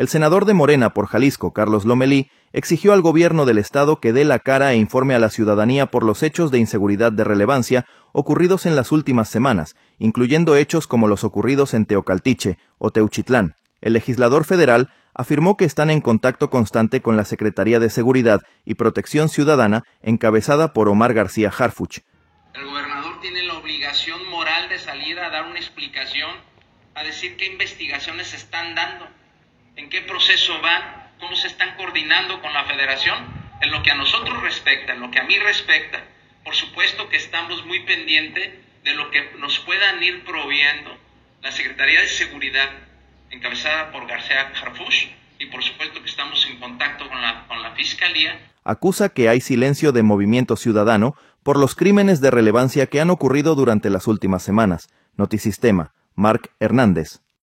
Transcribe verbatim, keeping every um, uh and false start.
El senador de Morena por Jalisco, Carlos Lomelí, exigió al gobierno del estado que dé la cara e informe a la ciudadanía por los hechos de inseguridad de relevancia ocurridos en las últimas semanas, incluyendo hechos como los ocurridos en Teocaltiche o Teuchitlán. El legislador federal afirmó que están en contacto constante con la Secretaría de Seguridad y Protección Ciudadana, encabezada por Omar García Harfuch. El gobernador tiene la obligación moral de salir a dar una explicación, a decir qué investigaciones se están dando, en qué proceso van, cómo se están coordinando con la federación, en lo que a nosotros respecta, en lo que a mí respecta. Por supuesto que estamos muy pendientes de lo que nos puedan ir proveyendo la Secretaría de Seguridad, encabezada por García Harfuch, y por supuesto que estamos en contacto con la, con la Fiscalía. Acusa que hay silencio de Movimiento Ciudadano por los crímenes de relevancia que han ocurrido durante las últimas semanas. Notisistema, Marc Hernández.